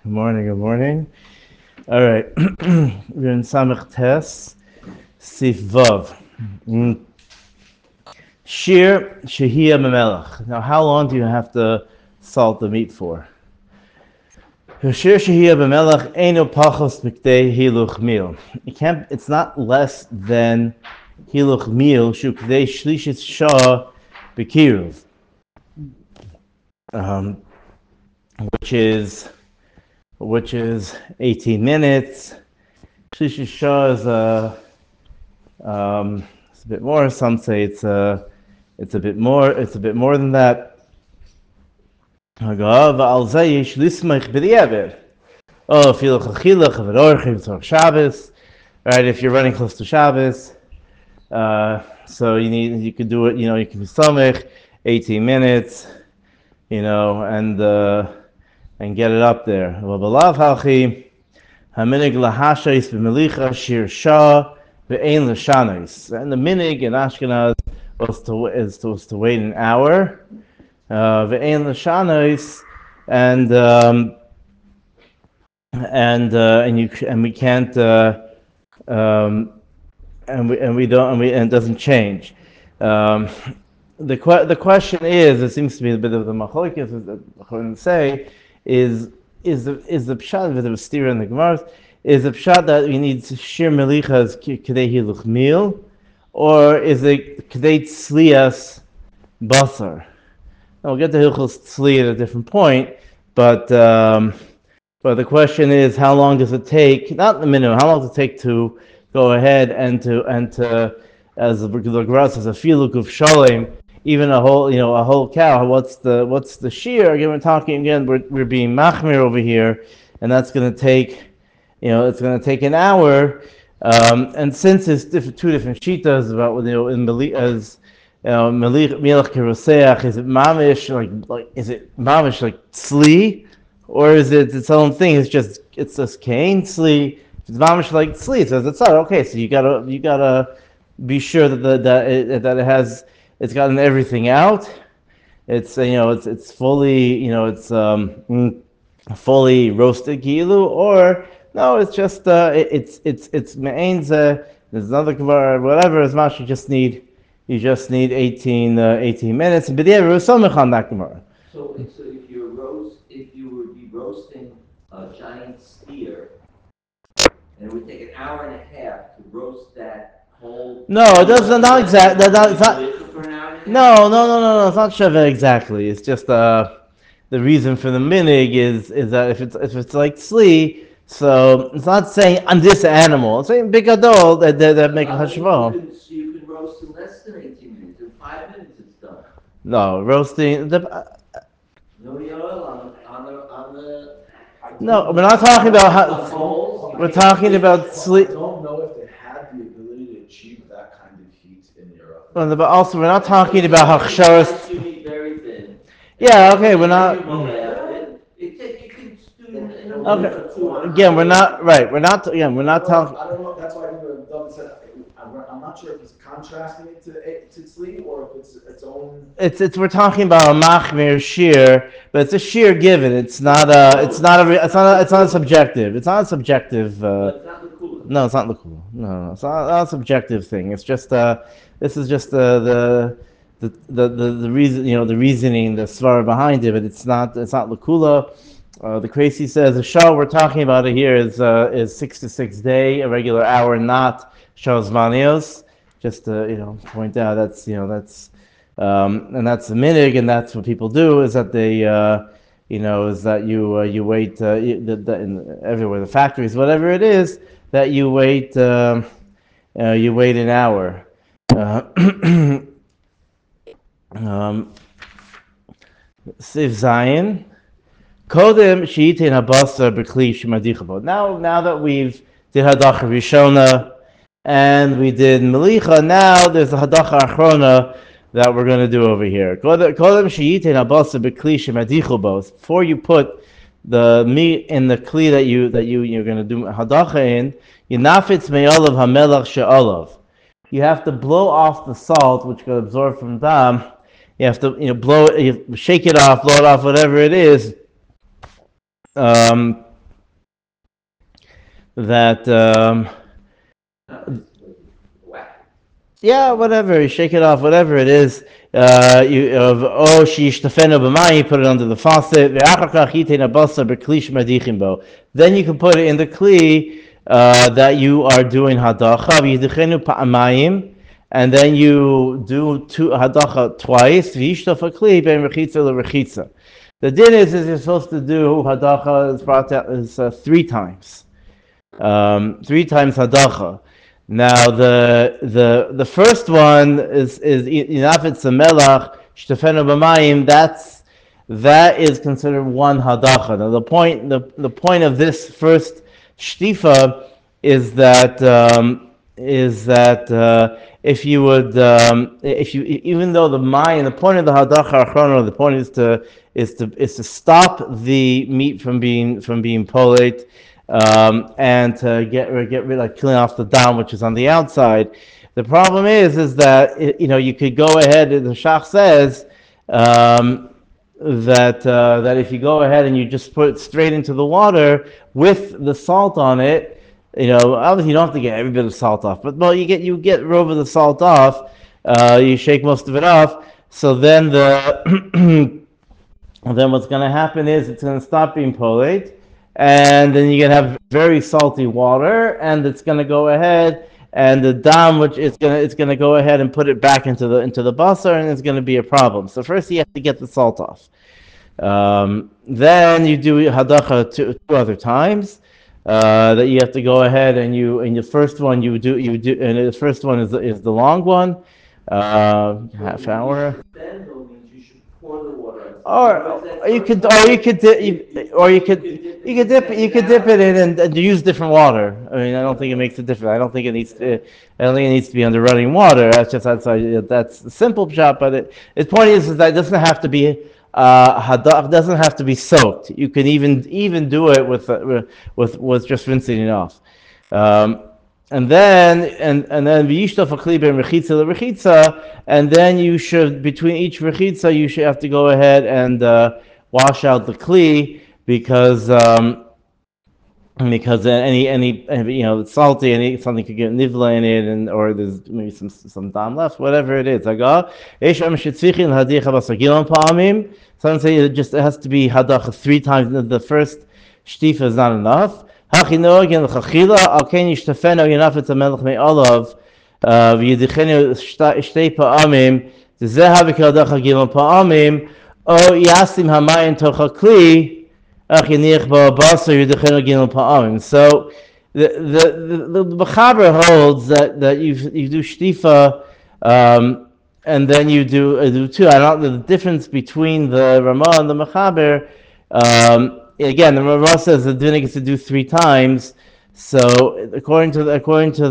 Good morning, good morning. All right, we're in Samech Tes, Sif Vav. Shir Shehiyah Memelech. Now, how long do you have to salt the meat for? Shir Shehiyah Memelech Eino Pachos Mikdei Hiluch Mil. It's not less than Hiluch Mil Shukdei Shlishit Shah Bekiruv, which is 18 minutes. Shlishi Shah is it's a bit more. Some say it's a bit more. It's a bit more than that. Oh, Shabbos, right? If you're running close to Shabbos, so you could do it. You can be samech 18 minutes, and get it up there. And the minig in Ashkenaz was to wait an hour. Ve'ein l'shanos, and we can't, and it doesn't change. The question is, it seems to be a bit of the machlokes that Chachamim say, is the pshat with the Stira in the Gemara, is the pshat that we need shir melichas k'dei hiluch mil, or is it k'dei tzlias basar? Now we'll get to hilchos tzli at a different point, but the question is, how long does it take? Not the minimum. How long does it take to go ahead and to as the Gemara says, a filuk of shalom, even a whole cow. What's the shear? Again, we're being machmir over here, and that's going to take, it's going to take an hour. And since it's two different shitas about as melech keroseach, is it mamish like tzli, or is it its own thing? It's just kain tzli. If it's mamish like tzli, it says it's okay. So you gotta be sure that it's gotten everything out. It's it's fully fully roasted kilu, or no, it's just it's me'enze. There's another gemara, whatever. As much you just need 18 minutes. But yeah, we're somech on that gemara. So if you would be roasting a giant steer, and it would take an hour and a half to roast that whole. No, it doesn't. Not exactly. It's not. No. It's not sheva exactly. It's just the reason for the minig is that if it's like tzli, so it's not saying on this animal. It's saying bigadol that make a hashva. You can roast in less than 18 minutes. In 5 minutes, it's done. No, roasting No oil on the. No, we're not talking about how. We're talking about tzli. I don't know if they had the ability to achieve that kind of heat in Europe. But also, we're not talking about hachsharas. Very thin. Yeah, okay, we're not. Okay. Again, we're not right. We're not. Again, we're not talking. I don't know. That's why I think David said. I'm not sure if he's contrasting it to tzli or if it's its own. We're talking about a machmir shear, but it's a shear given. It's not a subjective. It's not a subjective. No, it's not lakula. No, it's not a subjective thing. It's just this is just the reason, the reasoning, the svara behind it, but it's not lakula. The Crazy says the shah we're talking about here is 6 to 6 day, a regular hour, not shah's manios. Just to point out and that's the minig, and that's what people do, is that they is that you wait everywhere, the factories, whatever it is, that you wait an hour. Sif Zayin. Kodem she'itin habasar b'kli shemadichabo. Now that we've did hadacha rishona and we did melicha, now there's a hadacha achrona that we're going to do over here. Kodem she'itin habasar b'kli shemadichabo. Before you put the meat in the kli that you're going to do hadacha in, yinafitz me'olav hamelach she'olav. You have to blow off the salt which got absorbed from dam. You have to blow it, shake it off, blow it off, whatever it is. that Whack. yeah, whatever, you shake it off, whatever it is. Sheyishtafenu b'mayim, you put it under the faucet. Ve'achar kach yitein habasar b'kli shemadichim bo. Then you can put it in the kli that you are doing hadacha. V'yidichenu pa'amayim, and then you do hadacha twice. V'yishtaf ha'kli ben rechitza l'rechitza. The din is you're supposed to do hadacha is 3 times. 3 times hadacha. Now the first one is enough. It's a melach shtefenu b'mayim. That is considered one hadacha. Now the point of this first shtifa is that if you would even though the mayim, the point of the hadacha achrono, the point is to stop the meat from being polate. And to get rid of killing off the dam, which is on the outside. The problem is that you could go ahead. The Shach says that if you go ahead and you just put it straight into the water with the salt on it, obviously you don't have to get every bit of salt off, but you get over the salt off. You shake most of it off. So then then what's going to happen is it's going to stop being polate. And then you're gonna have very salty water, and it's gonna go ahead, and the dam, it's gonna go ahead and put it back into the basar, and it's gonna be a problem. So first you have to get the salt off. Then you do hadacha 2 other times. That you have to go ahead and the first one and the first one is the long one, half hour. Or you could dip it in and use different water. I mean, I don't think it makes a difference. I don't think it needs to be under running water. That's a simple shot. But the point is that it doesn't have to be doesn't have to be soaked. You can even do it with just rinsing it off. And then v'yishtaf ha'kli ben rechitza l'rechitza, and then you should, between each rechitza, you should have to go ahead and wash out the kli because any it's salty, something could get nivla in it, or there's maybe some dam left, whatever it is. Some say it has to be hadacha 3 times. The first shtifa is not enough. Hachinogin l'chachila al ken yishtafenu yenafetz hamelech me'olav v'yidichenu shtei pa'amim zeh havikal dacha gimel pa'amim o yasim hamayin toch hakli ach yinich ba'abasa yidichenu gimel pa'amim. So the Mechaber holds that you do shtifa and then you do 2. I don't know the difference between the Ramah and the Mechaber. Again, the Ramah says the din gets to do 3 times. So according to the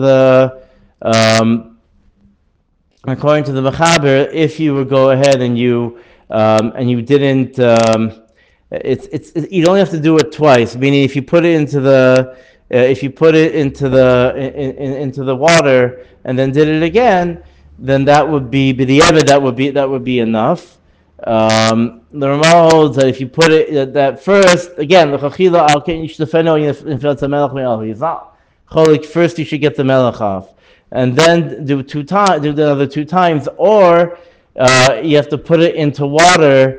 Mechaber, if you would go ahead and you didn't, you don't have to do it twice. Meaning, if you put it into the water and then did it again, then that would be b'diavad. That would be enough. The Ramah holds that if you put it that first, again, first you should get the melech off, and then do the other 2 times, or you have to put it into water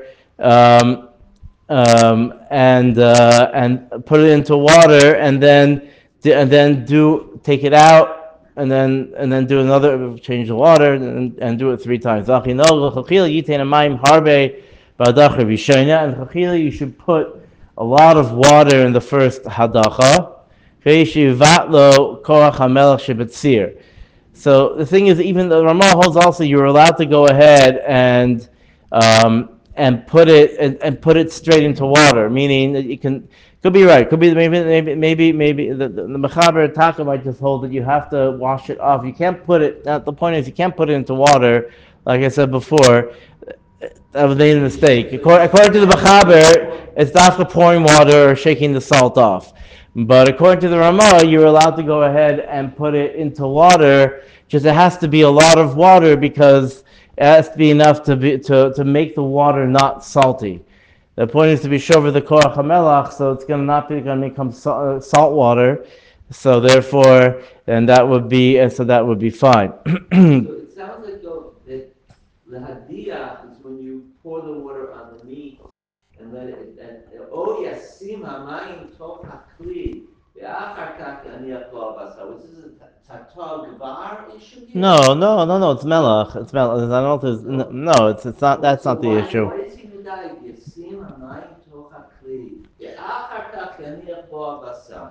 and put it into water, and then take it out. And then do another, change the water, and do it 3 times. And you should put a lot of water in the first hadacha. So the thing is, even the Ramah holds also you're allowed to go ahead and put it straight into water, meaning that you can. Could be right. Could be maybe the Mechaber Taka might just hold that you have to wash it off. You can't put it. The point is you can't put it into water. Like I said before, that was made a mistake. According to the Mechaber, it's not the pouring water or shaking the salt off. But according to the Ramah, you're allowed to go ahead and put it into water. Just it has to be a lot of water because it has to be enough to make the water not salty. The point is to be shover the korach hamelach, so it's not going to become salt water. So therefore, and that would be, and so that would be fine. So it sounds like though that the hadiyah is when you pour the water on the meat and let it, and oh yasim hamayim tov hakli ve'achar כך yaniach lo b'asar. Which is a tatah gvar issue here? No. It's melach. It's melach. I don't know if no. It's not. That's not the issue. Why is he medayik? Yasim hamayim tov hakli ve'achar כך yaniach lo b'asar.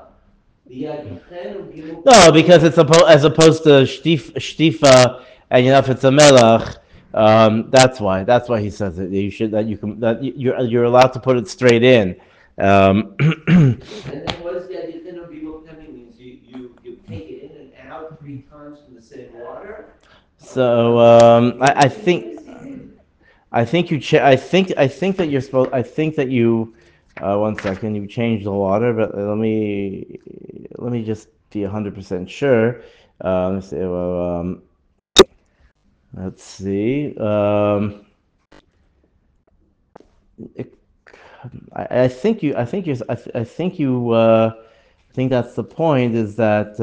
No, because it's as opposed to shtifa, and if it's a melach, that's why. That's why he says it. You should you're allowed to put it straight in. And then what is the idea? Means you take it in and out 3 times from the same water. So I think that you're supposed. I think that you. 1 second, you changed the water, but let me just be 100% sure. Let's see. Well, let's see. I think that's the point. Is that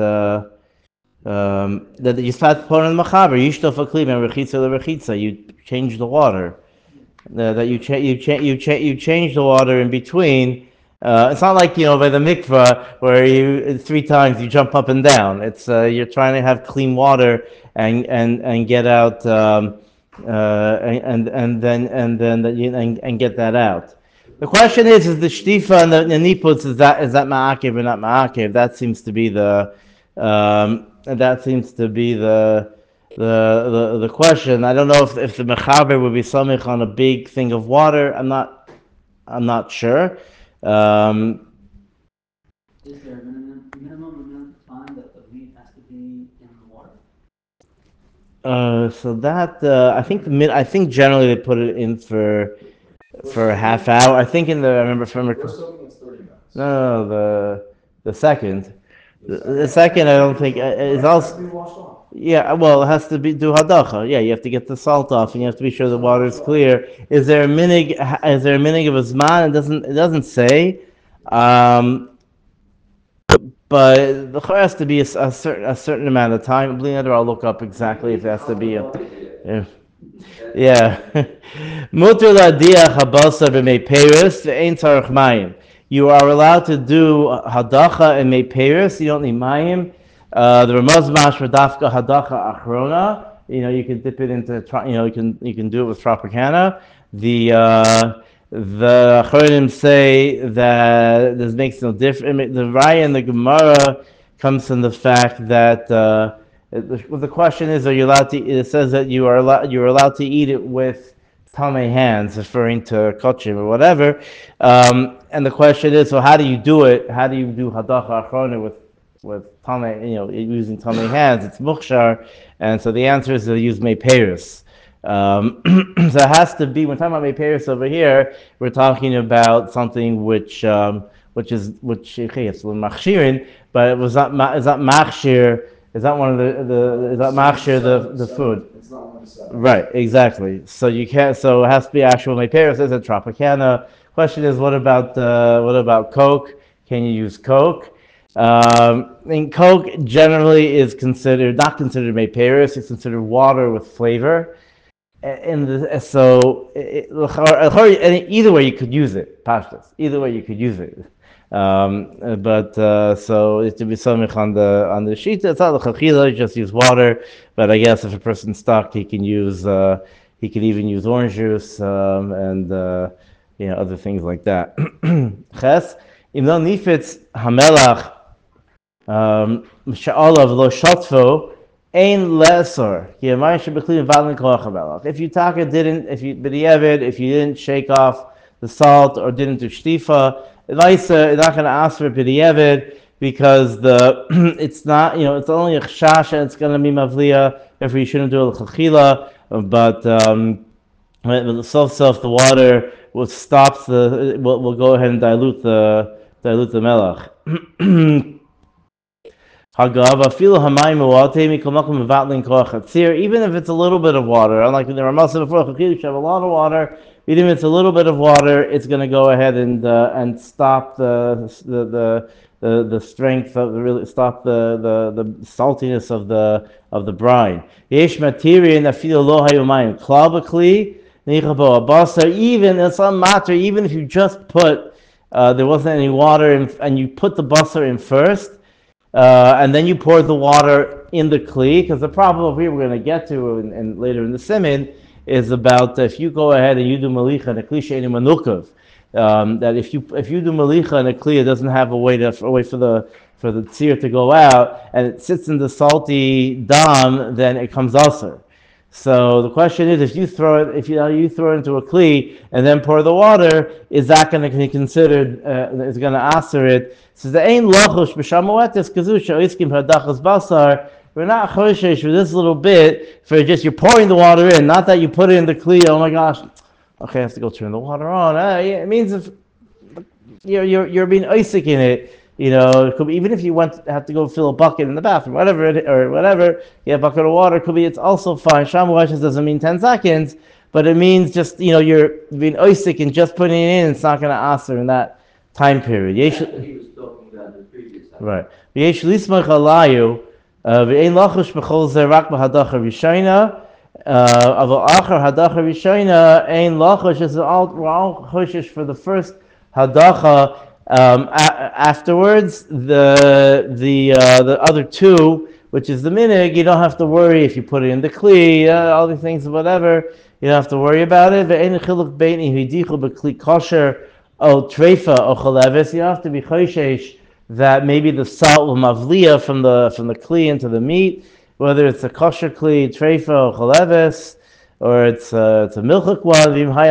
that you start pouring machaber, yishtof aklim and rechitza lerechitza. You change the water. That you change the water in between. It's not like by the mikvah where you 3 times you jump up and down. It's you're trying to have clean water and get out and get that out. The question is the shtifa and the niputz is that ma'akev or not ma'akev? That seems to be the the question. I don't know if the mechaber would be samich on a big thing of water. I'm not sure. Is there a minimum amount of time that the meat has to be in the water? So that I think generally they put it in for a half hour. I think I remember. First soaking is 30 minutes. No, the second. The second, I don't think is also. Be washed off. Yeah, well, it has to be do hadacha. Yeah, you have to get the salt off, and you have to be sure the water is clear. Is there a minig? Is there a minig of a zman? It doesn't say. But the chor has to be a certain amount of time. I'll look up exactly if it has to be a. Yeah. Mutar la'adiach habasar b'mei peris ve'ein tzarich mayim. You are allowed to do hadacha and mei peris. You don't need mayim. The Ramaz Mashra Dafka Hadacha Achrona. You can dip it into. You can do it with Tropicana. The Achronim say that this makes no difference. The Raya and the Gemara comes from the fact that the question is, are you allowed to? It says that you're allowed to eat it with tamei hands, referring to kochim or whatever. And the question is, so how do you do it? How do you do Hadacha Achrona with tamei, using tamei hands? It's mukhshar, and so the answer is to use mei peris. So it has to be, when we're talking about mei peris over here, we're talking about something which it's machshirin, but it was not machshir. Is that one of is that machshir the food? It's not 1 to 7. Right, exactly. So you can't. So it has to be actual mei peris. It's a Tropicana. Question is, what about Coke? Can you use Coke? And Coke generally is not considered mei peris. It's considered water with flavor. So either way you could use it. Pashtas. Either way you could use it. So it to be samich on the shita. It's not the chachila. Just use water. But I guess if a person's stuck, he can use. He could even use orange juice and other things like that. Ches imno nifitz hamelach. Sha'alav lo shatfo ein lesor. If you taka if you didn't shake off the salt or didn't do shtifa, Laisa is not going to ask for b'di'evid because it's not, it's only a chashash and it's going to be mavliya. Therefore, you shouldn't do it l'chachila. But the water will stop will go ahead and dilute the melach. Even if it's a little bit of water, unlike the Ramah said before, you should have a lot of water, even if it's a little bit of water, it's going to go ahead and stop the strength of stop the saltiness of the brine. Yesh material afilu lo hayu mayim klal b'kli nicha bo abasar. Even in some matter, even if you just put there wasn't any water in, and you put the basar in first, and then you pour the water in the kli, because the problem over here we're going to get to and later in the siman is about if you go ahead and you do malicha and a kli she'einu manukav. That if you do malicha and a kli, it doesn't have a way for the tzir to go out, and it sits in the salty dam, then it comes aser. So the question is, if you throw it into a kli and then pour the water, is that going to be considered? Is going to aser it? So the ain lachush b'shamuetes kazusha oiskim hadachas basar. We're not choshesh for this little bit for just you're pouring the water in, not that you put it in the kli. Oh my gosh. Okay, I have to go turn the water on. It means if you're being Isaac in it, it could be, even if you have to go fill a bucket in the bathroom, whatever, you have a bucket of water, it could be, it's also fine. Shamu Hashem doesn't mean 10 seconds, but it means just, you're being Isaac and just putting it in, it's not going to answer in that time period. That's what he was talking about in the previous time. Right. V'yesh lismach alayu, v'ein lachush b'chol zeh rak b'hadacha rishayna, Aval achar hadacha rishayna ein lachush is all choshish for the first hadacha. Afterwards, the other two, which is the minig, you don't have to worry if you put it in the kli, all the things, whatever. You don't have to worry about it. Ve'ein chiluk beini hidichu b'kli kosher o treifa o chaleves. You don't have to be choshish that maybe the salt will mavliya from the kli into the meat. Whether it's a kosher kli, treifa, or chaleves, or it's a milchuk one,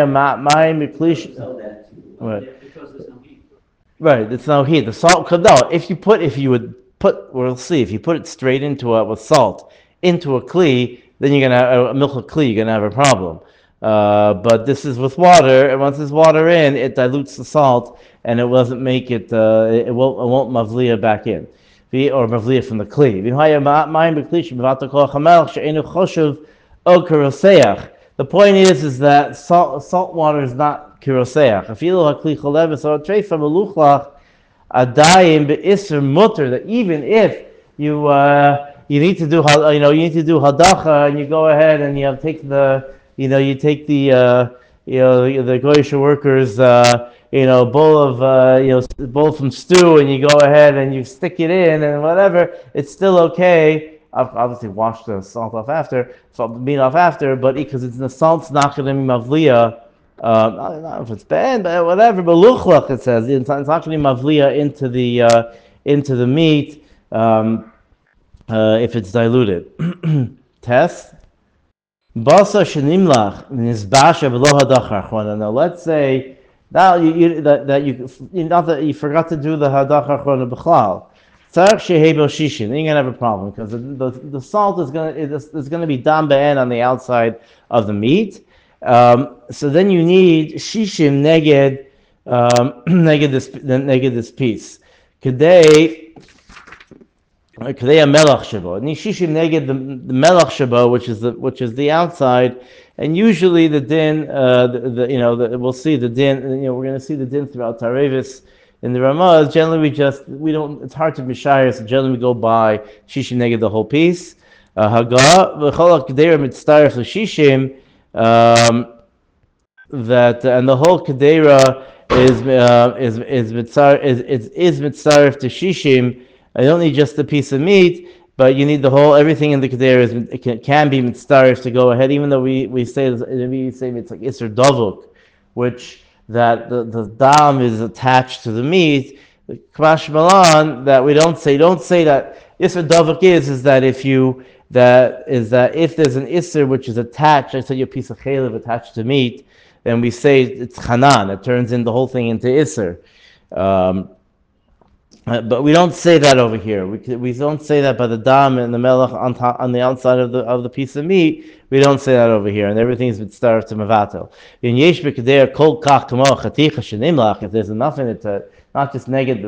Because there's no heat. right, it's no heat. The salt could no. If you put it straight into it with salt into a kli, then you're gonna have a milchuk kli. You're gonna have a problem. But this is with water, and once there's water in, it dilutes the salt, and it doesn't make it. It won't mavliya back in. Or mavliya from the kli. The point is that salt water is not kiroseach. That even if you need to do hadacha and you go ahead and you take the goyish workers bowl from stew, and you go ahead and you stick it in and whatever, it's still okay. Obviously wash the salt off after, meat off after, but because the salt's not going to be mavliya, I don't know if it's bad, but whatever, but luchlach, it says, it's not going to be mavliya into the meat if it's diluted. Test. Basa shenimlach nizbasha v'lo hadachar chwana. Now let's say now not that you forgot to do the hadachar chwana b'chlal. Tzarich shehebel shishin. Then you're gonna have a problem because the salt is gonna be dam be'en on the outside of the meat. So then you need shishim neged this piece. Kedei melach shabo. Nishishim neged the melach shabo, which is the outside, and usually the din, we'll see the din. We're going to see the din throughout Tarevis in the Ramaz. Generally, we don't. It's hard to be shire, so generally we go by shishim neged the whole piece. Haga v'chol kedera mitztaref l'shishim. That and the whole kedera is mitzaref to shishim. I don't need just a piece of meat, but you need the whole, everything in the kedera can be mitzaref to go ahead, even though we say it's like Isser Dovuk, which that the dam is attached to the meat. Kamash Malan, that we don't say that Isser Dovuk is that if there's an Isser which is attached, I said a piece of chaylev attached to meat, then we say it's chanan, it turns in the whole thing into Isser. But we don't say that over here. We don't say that by the dam and the melech on the outside of the piece of meat. We don't say that over here, and everything is mitzaref to mevatel. In yesh b'kedei kol kach kamo chaticha shenimlach. If there's enough in it to not just negate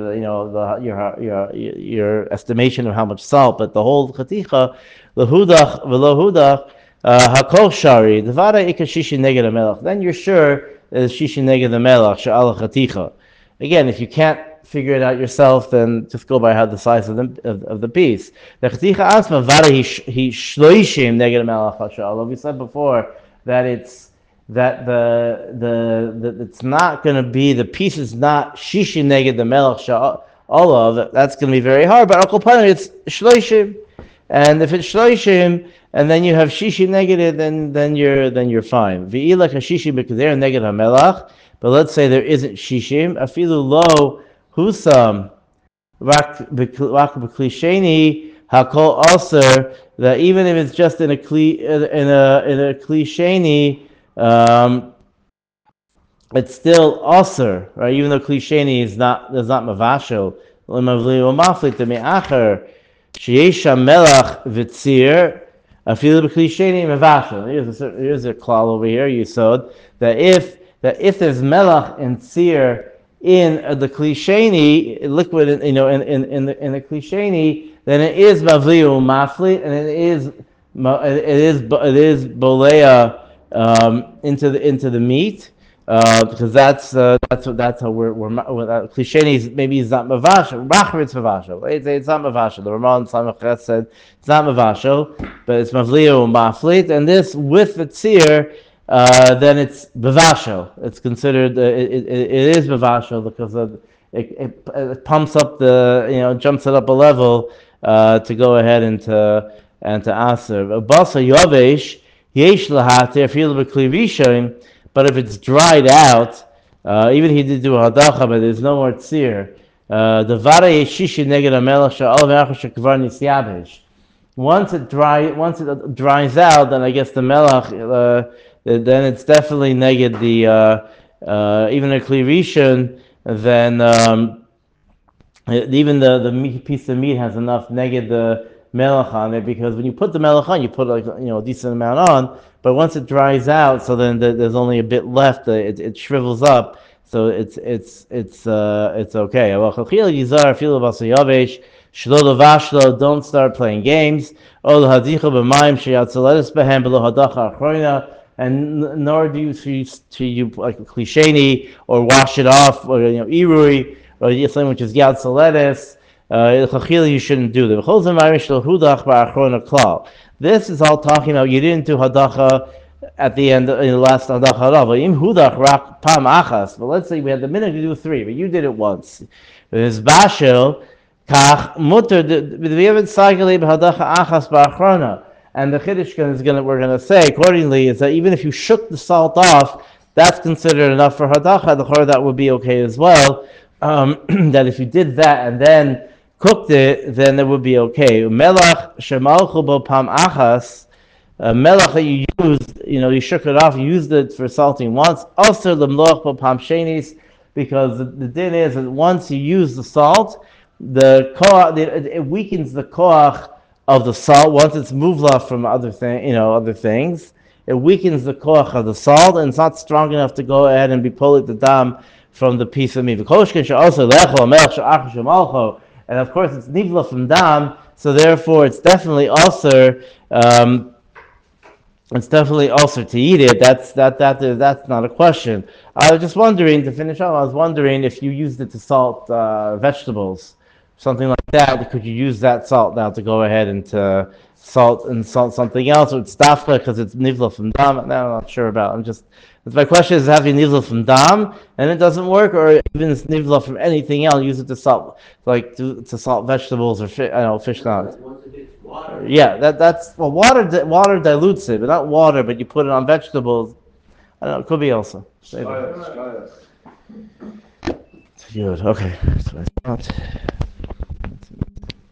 your estimation of how much salt, but the whole chaticha lehudach v'lo hudach hakol shari devada ikashishi neged melech. Then you're sure is shishi neged the melach she'al chaticha. Again, if you can't figure it out yourself, then just go by how the size of the piece. The chaticha asma vara he shloishim neged the melach she'al. We said before that it's it's not going to be, the piece is not shishi neged the melach she'al. All of that's going to be very hard, but Akol it's shloishim, and if it's shloishim and then you have shishi negative, then you're fine. V'ila kashishi b'kader neged hamelach, but let's say there isn't shishim. Afilu lo husam rak b'kli sheni hakol aser, that even if it's just in a kli sheni, it's still aser, right? Even though kli sheni is not mavashel. L'mavli to me'acher sheyesh melach v'tzir afilu b'kli sheni mavashel. Here's a klal over here. You saw that if there's melach and tzir in the kli sheni, liquid, in the kli sheni, then it is mavli u'mafli, and it is bolea into the meat. Because that's how we're cliché. Maybe it's not mavashel. Rachar it's mavashel. It's not mavashel. The Ramon Samachet said it's not mavashel, but it's mavliya maflit. And this with the tzir, then it's mavashel. It's considered it is mavashel because it pumps up jumps it up a level to go ahead and to aser. Basa yovesh yesh lahater fil b'kli rishon. But if it's dried out, even he did do a hadacha, but there's no more tzir. The vara yeshishi neged hamelach she'al v'achar shekvar nisyabesh. Once it dries out, then I guess the melach, then it's definitely neged the even a kli rishon. Then even the piece of meat has enough neged the melach on it, because when you put the melach on, you put a decent amount on. But once it dries out, so then there's only a bit left. It shrivels up, so it's okay. Don't start playing games. And nor do you like a klisheni or wash it off, or irui, or something which is yad soledes. You shouldn't do that. This is all talking about you didn't do hadacha at the end in the last hadacha. But let's say we had the minute to do 3, but you did it once. There's bashel kach mutter. We haven't sagale b'hadacha achas ba'achrona. And the chiddush we're gonna say accordingly is that even if you shook the salt off, that's considered enough for hadacha. The chor that would be okay as well. That if you did that and then cooked it, then it would be okay. Melach shemalchu bo pam achas, melach that you used, you shook it off, you used it for salting once. Also lemloch bo pam shenis, because the din is that once you use the salt, it weakens the koach of the salt. Once it's muvla from other things, it weakens the koach of the salt, and it's not strong enough to go ahead and be pulled the dam from the piece of meat. Also lechol melach she'achas shemalchu. And of course, it's nivla from dam, so therefore it's definitely also to eat it. That's not a question. I was just wondering, to finish off, I was wondering if you used it to salt vegetables, something like that. Could you use that salt now to go ahead and to salt something else, or it's dafka because it's nivla from dam? No, I'm not sure about. My question is, have you nivla from dam and it doesn't work, or even nivla from anything else, use it to salt, like to salt vegetables or fish nuggets. Yeah, that's water dilutes it, but not water. But you put it on vegetables. I don't know. It could be also. Good. Okay. That's what I thought.